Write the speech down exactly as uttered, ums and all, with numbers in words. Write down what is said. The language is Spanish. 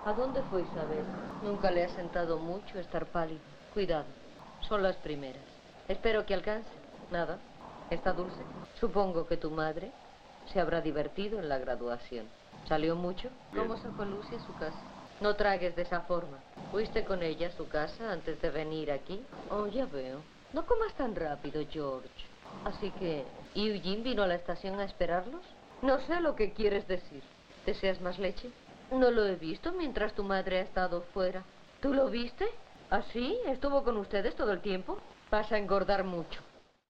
¿A dónde fue Isabel? Nunca le ha sentado mucho estar pálido. Cuidado, son las primeras. Espero que alcance. Nada, está dulce. Supongo que tu madre se habrá divertido en la graduación. ¿Salió mucho? Bien. ¿Cómo sacó Lucy a su casa? No tragues de esa forma. ¿Fuiste con ella a su casa antes de venir aquí? Oh, ya veo. No comas tan rápido, George. Así que, ¿y Eugene vino a la estación a esperarlos? No sé lo que quieres decir. ¿Deseas más leche? No lo he visto mientras tu madre ha estado fuera. ¿Tú lo viste? ¿Ah, sí? ¿Estuvo con ustedes todo el tiempo? Vas a engordar mucho.